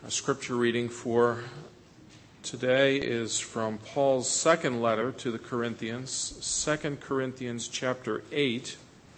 Our scripture reading for today is from Paul's second letter to the Corinthians, 2 Corinthians chapter 8.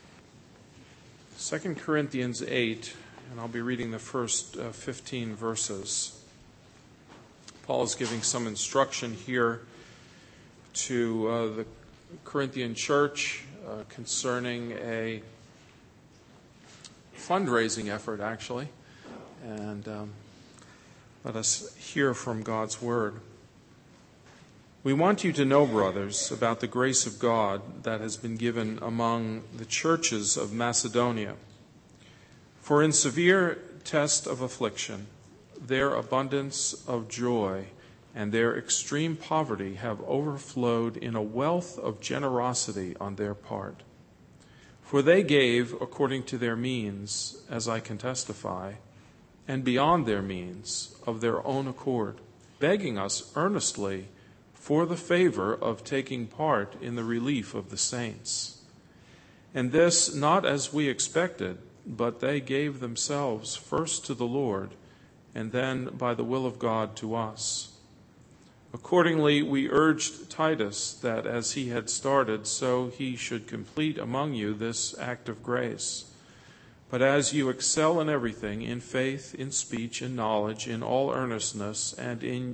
2 Corinthians 8, and I'll be reading the first 15 verses. Paul is giving some instruction here to the Corinthian church concerning a fundraising effort, actually. And let us hear from God's word. We want you to know, brothers, about the grace of God that has been given among the churches of Macedonia. For in severe test of affliction, their abundance of joy and their extreme poverty have overflowed in a wealth of generosity on their part. For they gave according to their means, as I can testify, and beyond their means, of their own accord, begging us earnestly for the favor of taking part in the relief of the saints. And this not as we expected, but they gave themselves first to the Lord, and then by the will of God to us. Accordingly, we urged Titus that as he had started, so he should complete among you this act of grace. But as you excel in everything, in faith, in speech, in knowledge, in all earnestness, and in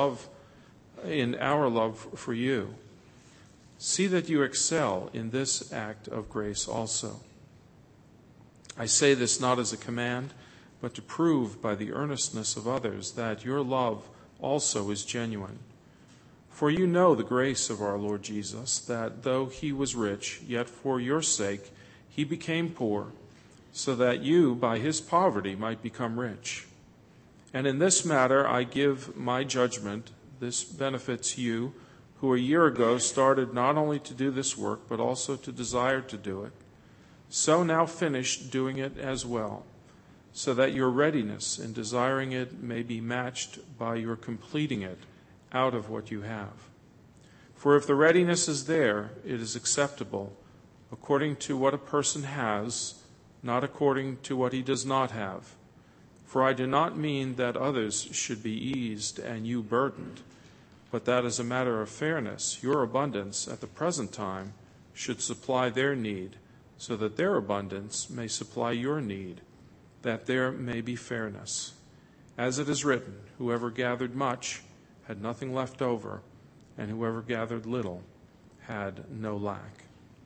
our love for you, see that you excel in this act of grace also. I say this not as a command, but to prove by the earnestness of others that your love also is genuine. For you know the grace of our Lord Jesus, that though he was rich, yet for your sake he became poor, so that you, by his poverty, might become rich. And in this matter I give my judgment. This benefits you, who a year ago started not only to do this work, but also to desire to do it. So now finish doing it as well, so that your readiness in desiring it may be matched by your completing it out of what you have. For if the readiness is there, it is acceptable, according to what a person has, not according to what he does not have. For I do not mean that others should be eased and you burdened, but that as a matter of fairness, your abundance at the present time should supply their need, so that their abundance may supply your need, that there may be fairness. As it is written, whoever gathered much had nothing left over, and whoever gathered little had no lack.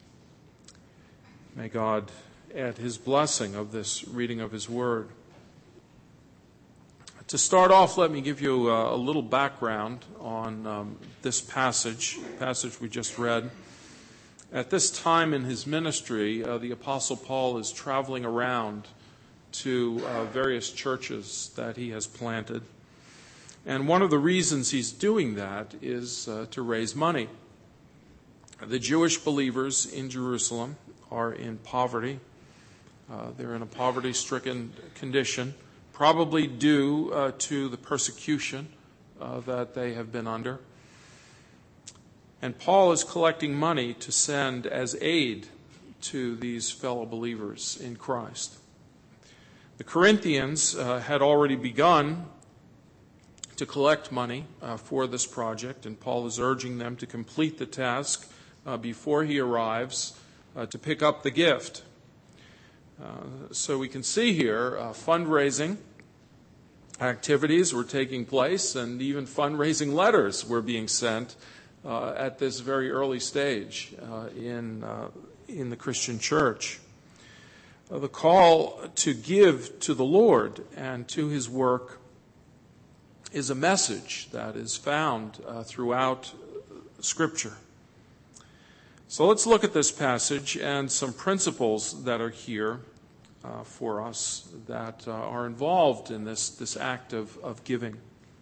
May God add his blessing of this reading of his word. To start off, let me give you a little background on this passage we just read. At this time in his ministry, the Apostle Paul is traveling around to various churches that he has planted. And one of the reasons he's doing that is to raise money. The Jewish believers in Jerusalem are in poverty. They're in a poverty-stricken condition, probably due to the persecution that they have been under. And Paul is collecting money to send as aid to these fellow believers in Christ. The Corinthians had already begun to collect money for this project, and Paul is urging them to complete the task before he arrives to pick up the gift. So we can see here fundraising activities were taking place, and even fundraising letters were being sent at this very early stage in the Christian church. The call to give to the Lord and to his work is a message that is found throughout Scripture. So let's look at this passage and some principles that are here for us that are involved in this act of giving.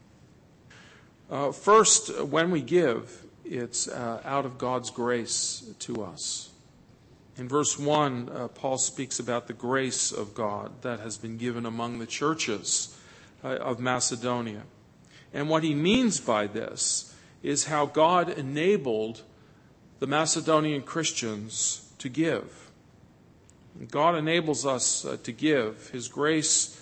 First, when we give, it's out of God's grace to us. In verse 1, Paul speaks about the grace of God that has been given among the churches of Macedonia. And what he means by this is how God enabled the Macedonian Christians to give. God enables us to give. His grace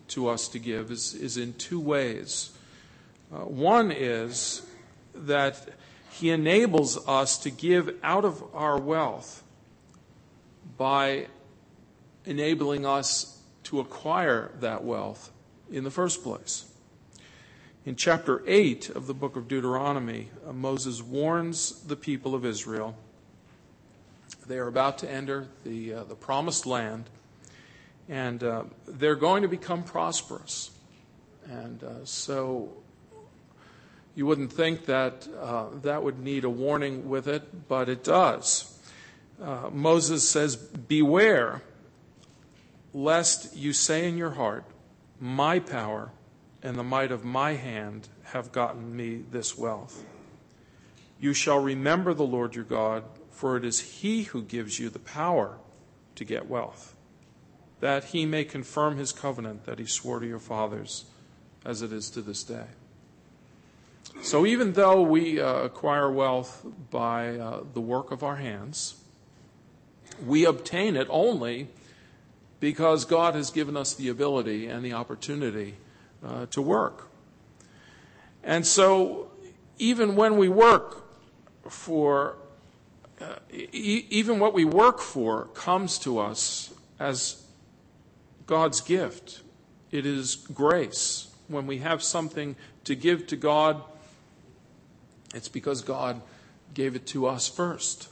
to us to give is in two ways. One is that he enables us to give out of our wealth by enabling us to acquire that wealth in the first place. In chapter 8 of the book of Deuteronomy, Moses warns the people of Israel. They are about to enter the promised land, and they're going to become prosperous. And so you wouldn't think that that would need a warning with it, but it does. Moses says, "Beware, lest you say in your heart, 'My power and the might of my hand have gotten me this wealth.' You shall remember the Lord your God, for it is he who gives you the power to get wealth, that he may confirm his covenant that he swore to your fathers, as it is to this day." So even though we acquire wealth by the work of our hands, we obtain it only because God has given us the ability and the opportunity to work. And so even when we work for, even what we work for comes to us as God's gift. It is grace. When we have something to give to God, it's because God gave it to us first.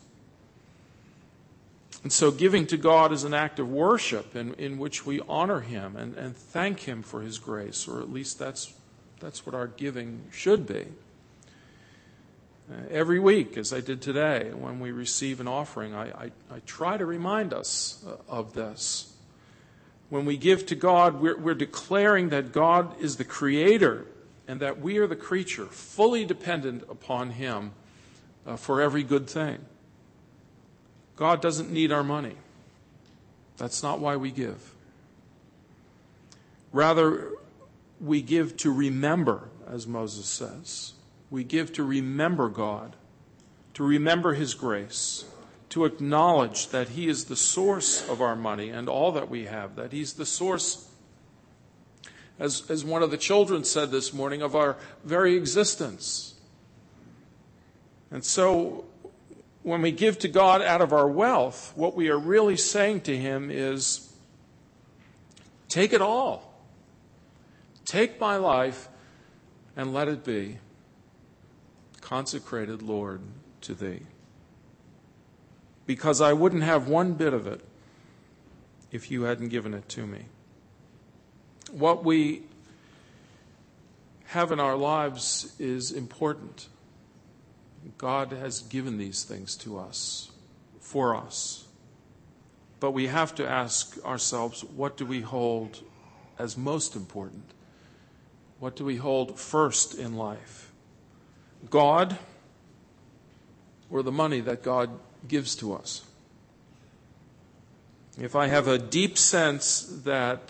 And so giving to God is an act of worship in which we honor him and thank him for his grace, or at least that's what our giving should be. Every week, as I did today, when we receive an offering, I try to remind us of this. When we give to God, we're declaring that God is the creator and that we are the creature, fully dependent upon him for every good thing. God doesn't need our money. That's not why we give. Rather, we give to remember, as Moses says. We give to remember God, to remember his grace, to acknowledge that he is the source of our money and all that we have, that he's the source, as one of the children said this morning, of our very existence. And so when we give to God out of our wealth, what we are really saying to him is, take it all. Take my life and let it be consecrated, Lord, to thee. Because I wouldn't have one bit of it if you hadn't given it to me. What we have in our lives is important. God has given these things to us, for us. But we have to ask ourselves, what do we hold as most important? What do we hold first in life? God, or the money that God gives to us? If I have a deep sense that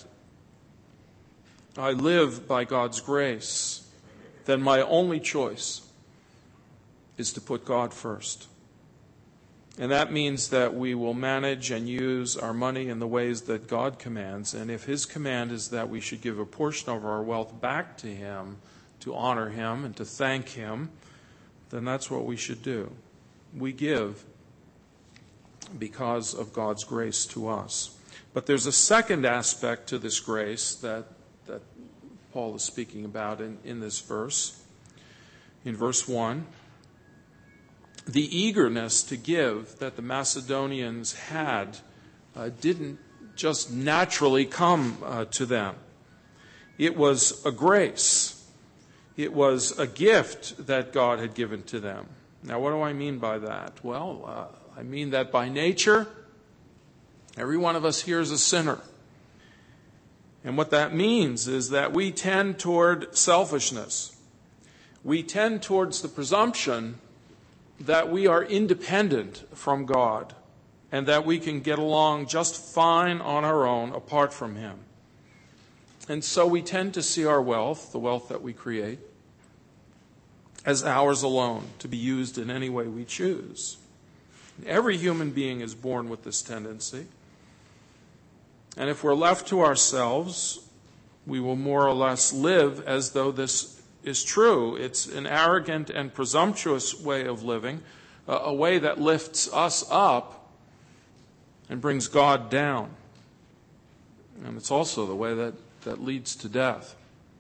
I live by God's grace, then my only choice is to put God first. And that means that we will manage and use our money in the ways that God commands. And if his command is that we should give a portion of our wealth back to him to honor him and to thank him, then that's what we should do. We give because of God's grace to us. But there's a second aspect to this grace that Paul is speaking about in this verse. In verse 1, the eagerness to give that the Macedonians had didn't just naturally come to them. It was a grace. It was a gift that God had given to them. Now, what do I mean by that? Well, I mean that by nature, every one of us here is a sinner. And what that means is that we tend toward selfishness. We tend towards the presumption that we are independent from God and that we can get along just fine on our own apart from him. And so we tend to see our wealth, the wealth that we create, as ours alone, to be used in any way we choose. Every human being is born with this tendency. And if we're left to ourselves, We will more or less live as though this is true. It's an arrogant and presumptuous way of living, a way that lifts us up and brings God down. And it's also the way that leads to death.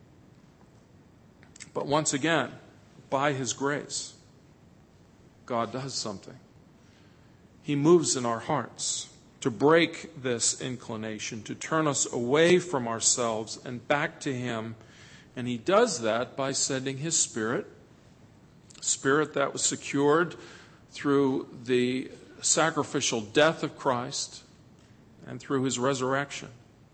But once again, by His grace, God does something. He moves in our hearts to break this inclination, to turn us away from ourselves and back to Him. And He does that by sending His Spirit that was secured through the sacrificial death of Christ and through His resurrection.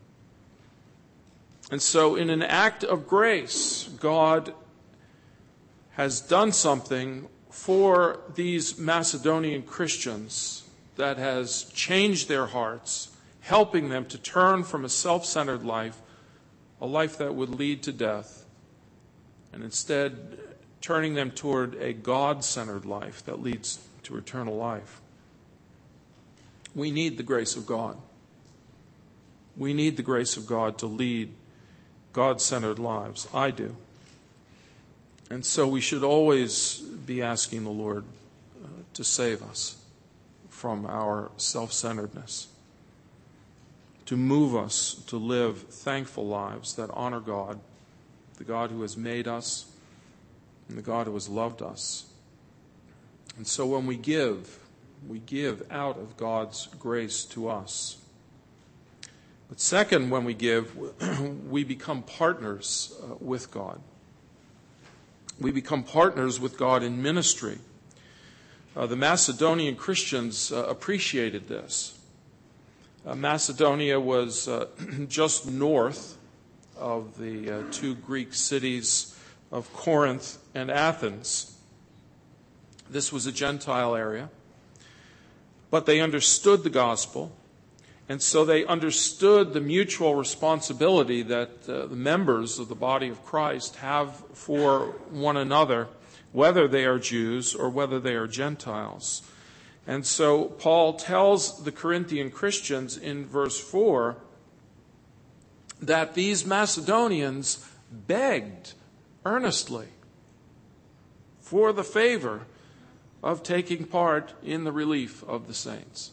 And so in an act of grace, God has done something for these Macedonian Christians that has changed their hearts, helping them to turn from a self-centered life, a life that would lead to death, and instead turning them toward a God-centered life that leads to eternal life. We need the grace of God. We need the grace of God to lead God-centered lives. I do. And so we should always be asking the Lord to save us from our self-centeredness, to move us to live thankful lives that honor God, the God who has made us and the God who has loved us. And so when we give out of God's grace to us. But second, when we give, we become partners with God. We become partners with God in ministry. The Macedonian Christians appreciated this. Macedonia was just north of the two Greek cities of Corinth and Athens. This was a Gentile area, but they understood the gospel, and so they understood the mutual responsibility that the members of the body of Christ have for one another, whether they are Jews or whether they are Gentiles. And so Paul tells the Corinthian Christians in verse 4 that these Macedonians begged earnestly for the favor of taking part in the relief of the saints.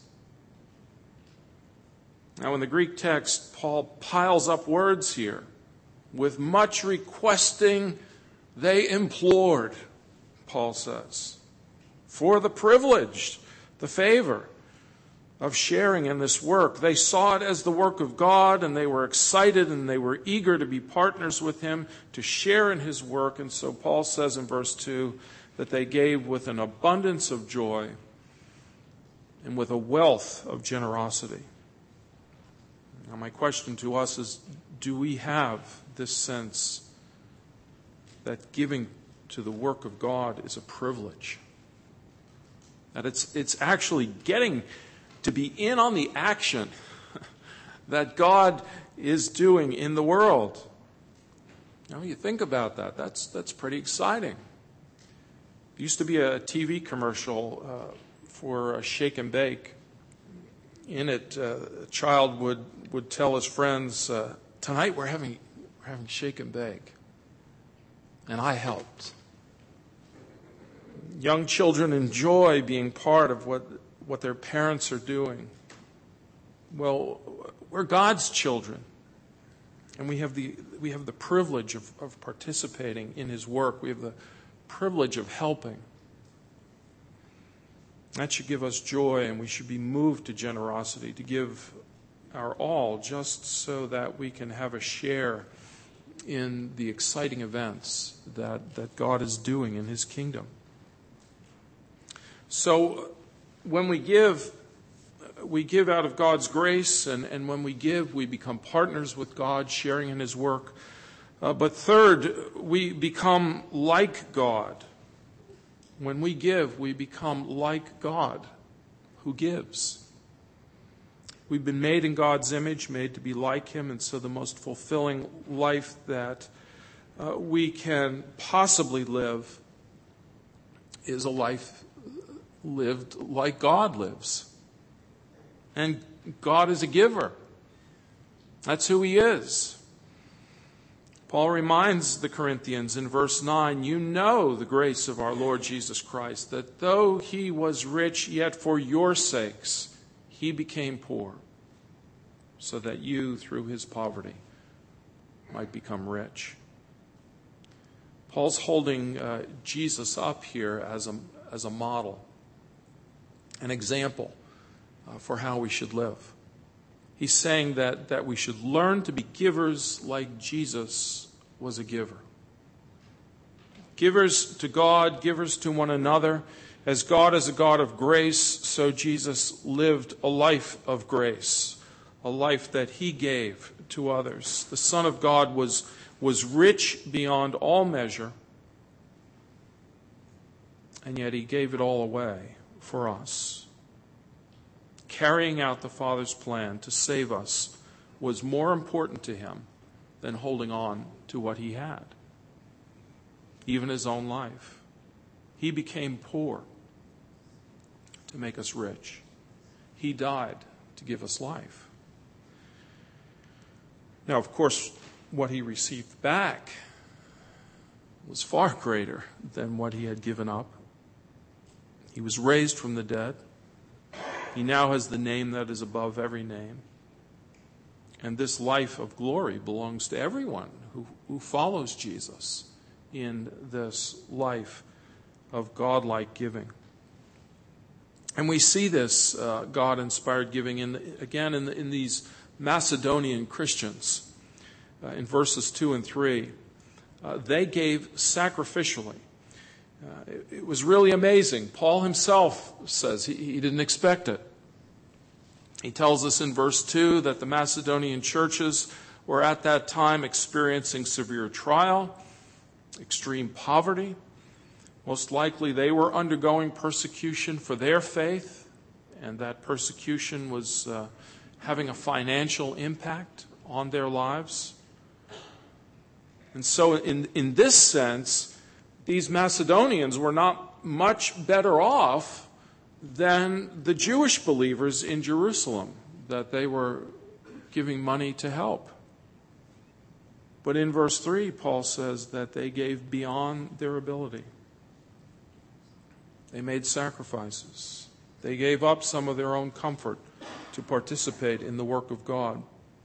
Now, in the Greek text, Paul piles up words here. With much requesting, they implored, Paul says, for the privilege, the favor of sharing in this work. They saw it as the work of God, and they were excited and they were eager to be partners with Him, to share in His work. And so Paul says in verse 2 that they gave with an abundance of joy and with a wealth of generosity. Now, my question to us is, do we have this sense that giving to the work of God is a privilege? That it's actually getting to be in on the action that God is doing in the world. Now, you think about that. That's pretty exciting. There used to be a TV commercial for a shake and bake. In it, a child would tell his friends, "Tonight we're having shake and bake," and I helped. Young children enjoy being part of what their parents are doing. Well, we're God's children, and we have the privilege of participating in His work. We have the privilege of helping. That should give us joy, and we should be moved to generosity, to give our all, just so that we can have a share in the exciting events that God is doing in His kingdom. So when we give out of God's grace, and when we give, we become partners with God, sharing in His work. But third, we become like God. When we give, we become like God who gives. We've been made in God's image, made to be like Him, and so the most fulfilling life that we can possibly live is a life lived like God lives. And God is a giver. That's who He is. Paul reminds the Corinthians in verse 9, you know the grace of our Lord Jesus Christ, that though he was rich, yet for your sakes he became poor, so that you, through his poverty, might become rich. Paul's holding Jesus up here as a model, an example for how we should live. He's saying that we should learn to be givers like Jesus was a giver. Givers to God, givers to one another. As God is a God of grace, so Jesus lived a life of grace, a life that he gave to others. The Son of God was rich beyond all measure, and yet he gave it all away for us. Carrying out the Father's plan to save us was more important to him than holding on to what he had, even his own life. He became poor to make us rich. He died to give us life. Now, of course, what he received back was far greater than what he had given up. He was raised from the dead. He now has the name that is above every name. And this life of glory belongs to everyone who follows Jesus in this life of godlike giving. And we see this God-inspired giving in these Macedonian Christians. In verses 2 and 3, they gave sacrificially. It was really amazing. Paul himself says he didn't expect it. He tells us in verse 2 that the Macedonian churches were at that time experiencing severe trial, extreme poverty. Most likely they were undergoing persecution for their faith, and that persecution was having a financial impact on their lives. And so in this sense, these Macedonians were not much better off than the Jewish believers in Jerusalem that they were giving money to help. But in verse 3, Paul says that they gave beyond their ability. They made sacrifices. They gave up some of their own comfort to participate in the work of God.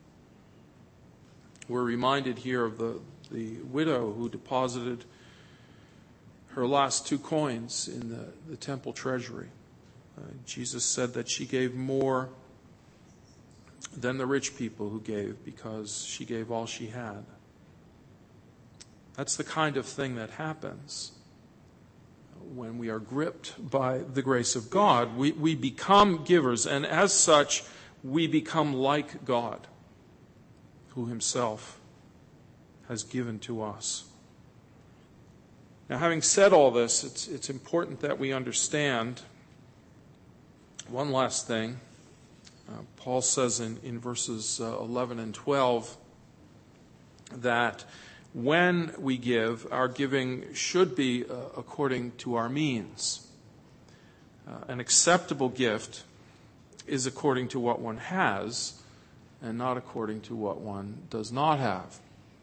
We're reminded here of the widow who deposited her last 2 coins in the temple treasury. Jesus said that she gave more than the rich people who gave because she gave all she had. That's the kind of thing that happens when we are gripped by the grace of God. We become givers, and as such, we become like God, who himself has given to us. Now, having said all this, it's important that we understand one last thing. Paul says in verses 11 and 12 that when we give, our giving should be according to our means. An acceptable gift is according to what one has and not according to what one does not have.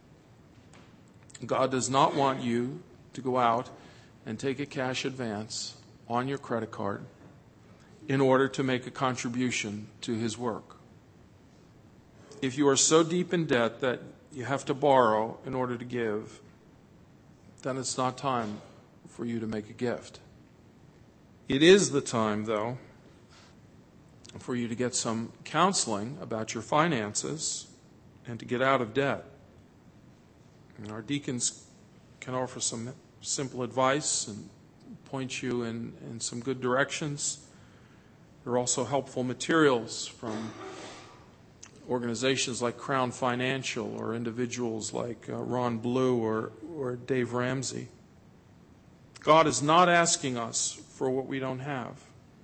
God does not want you to go out and take a cash advance on your credit card in order to make a contribution to his work. If you are so deep in debt that you have to borrow in order to give, then it's not time for you to make a gift. It is the time, though, for you to get some counseling about your finances and to get out of debt. And our deacons can offer some simple advice and point you in some good directions. There are also helpful materials from organizations like Crown Financial or individuals like Ron Blue or Dave Ramsey. God is not asking us for what we don't have.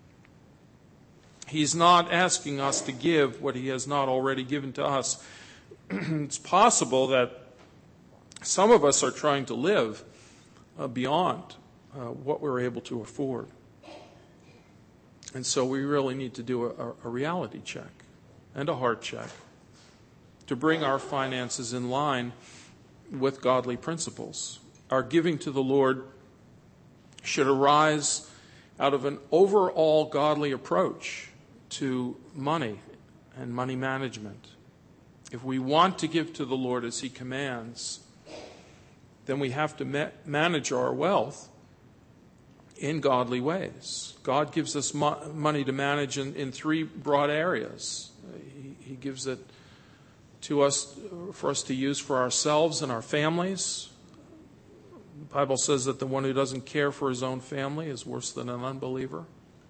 He's not asking us to give what he has not already given to us. It's possible that some of us are trying to live beyond what we're able to afford. And so we really need to do a reality check and a heart check to bring our finances in line with godly principles. Our giving to the Lord should arise out of an overall godly approach to money and money management. If we want to give to the Lord as He commands, then we have to manage our wealth in godly ways. God gives us money to manage in three broad areas. He gives it to us for us to use for ourselves and our families. The Bible says that the one who doesn't care for his own family is worse than an unbeliever.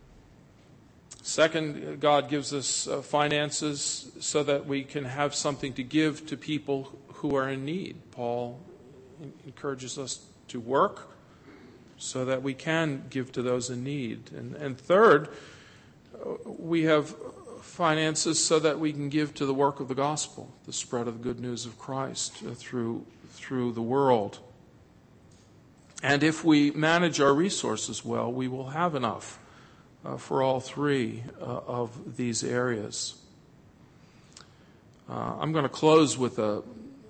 Second, God gives us finances so that we can have something to give to people who are in need. Paul encourages us to work so that we can give to those in need. And third, we have finances so that we can give to the work of the gospel, the spread of the good news of Christ through the world. And if we manage our resources well, we will have enough for all three of these areas. I'm going to close with a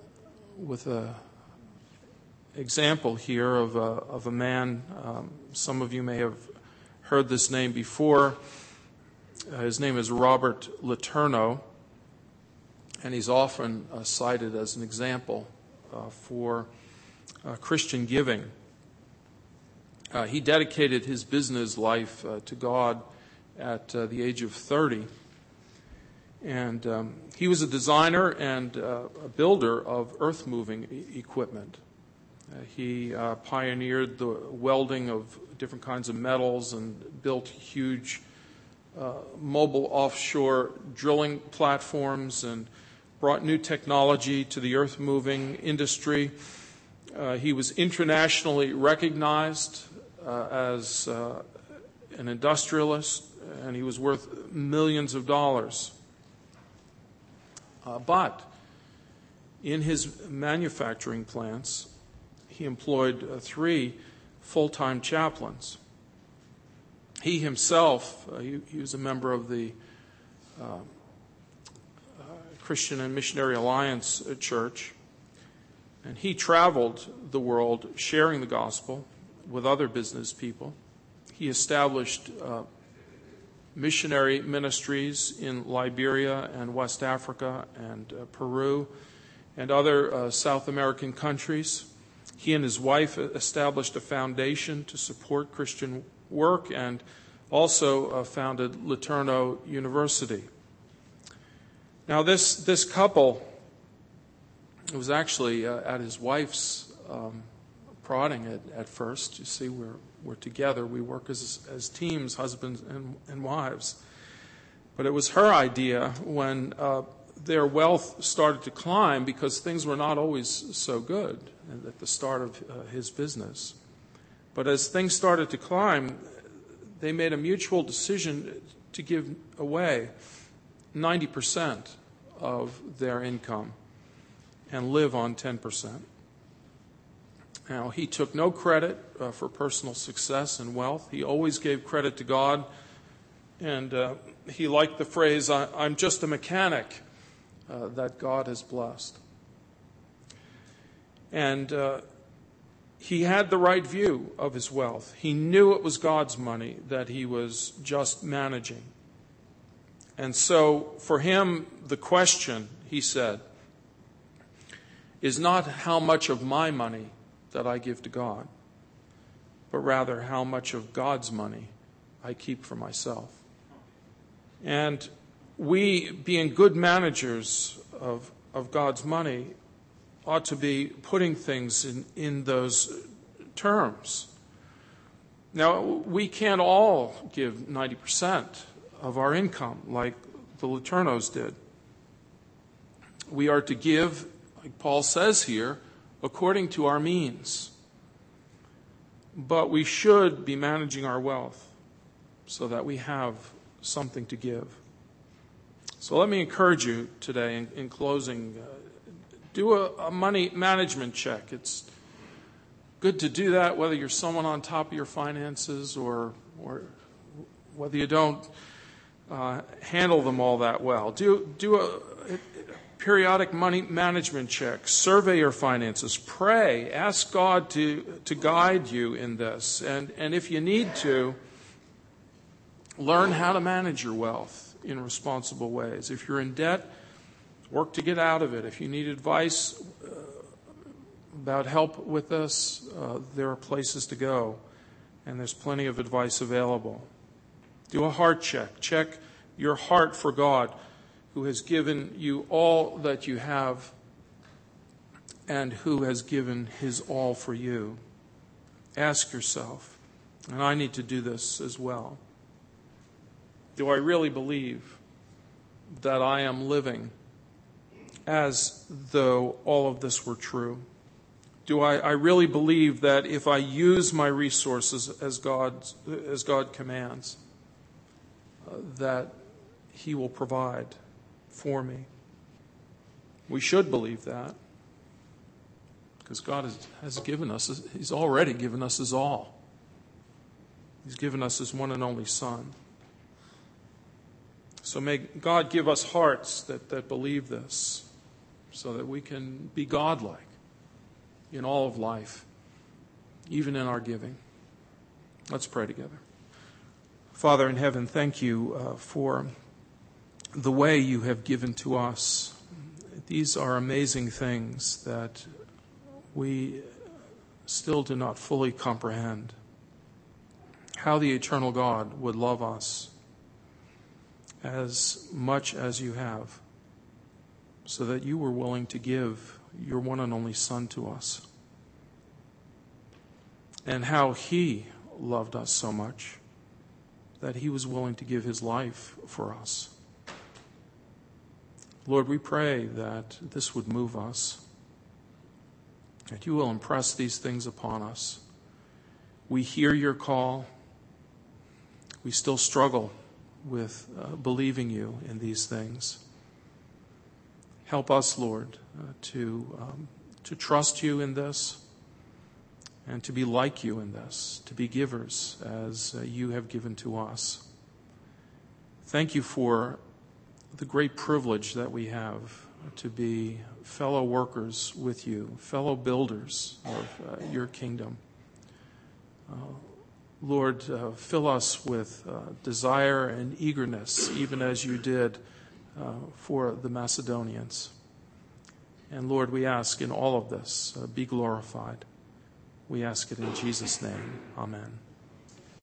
example here of a man. Some of you may have heard this name before. His name is Robert Letourneau, and he's often cited as an example for Christian giving. He dedicated his business life to God at the age of 30. And he was a designer and a builder of earth-moving equipment. He pioneered the welding of different kinds of metals and built huge mobile offshore drilling platforms and brought new technology to the earth-moving industry. He was internationally recognized as an industrialist, and he was worth millions of dollars. But in his manufacturing plants, he employed 3 full-time chaplains. He himself, he was a member of the Christian and Missionary Alliance Church, and he traveled the world sharing the gospel with other business people. He established missionary ministries in Liberia and West Africa and Peru and other South American countries. He and his wife established a foundation to support Christian work and also founded Letourneau University. Now this couple, it was actually at his wife's prodding at first. You see, we're together. We work as teams, husbands and wives. But it was her idea when their wealth started to climb, because things were not always so good at the start of his business. But as things started to climb, they made a mutual decision to give away 90% of their income and live on 10%. Now, he took no credit for personal success and wealth. He always gave credit to God. And he liked the phrase, I'm just a mechanic that God has blessed. And he had the right view of his wealth. He knew it was God's money that he was just managing. And so for him, the question, he said, is not how much of my money that I give to God, but rather how much of God's money I keep for myself. And we, being good managers of God's money, ought to be putting things in those terms. Now, we can't all give 90% of our income like the Letourneaus did. We are to give, like Paul says here, according to our means. But we should be managing our wealth so that we have something to give. So let me encourage you today in closing, do a money management check. It's good to do that whether you're someone on top of your finances or whether you don't handle them all that well. Do periodic money management checks, survey your finances, pray, ask God to guide you in this. And if you need to, learn how to manage your wealth in responsible ways. If you're in debt, work to get out of it. If you need advice about help with this, there are places to go, and there's plenty of advice available. Do a heart check. Check your heart for God, who has given you all that you have and who has given his all for you. Ask yourself, and I need to do this as well, do I really believe that I am living as though all of this were true? Do I really believe that if I use my resources as God commands, that he will provide for me? We should believe that, because God has given us, he's already given us his all. He's given us his one and only Son. So may God give us hearts that believe this, so that we can be godlike in all of life, even in our giving. Let's pray together. Father in heaven, thank you for the way you have given to us. These are amazing things that we still do not fully comprehend. How the eternal God would love us as much as you have, so that you were willing to give your one and only Son to us. And how he loved us so much that he was willing to give his life for us. Lord, we pray that this would move us, that you will impress these things upon us. We hear your call. We still struggle with believing you in these things. Help us, Lord, to trust you in this and to be like you in this, to be givers as you have given to us. Thank you for the great privilege that we have to be fellow workers with you, fellow builders of your kingdom. Lord, fill us with desire and eagerness, even as you did for the Macedonians. And Lord, we ask in all of this, be glorified. We ask it in Jesus' name. Amen.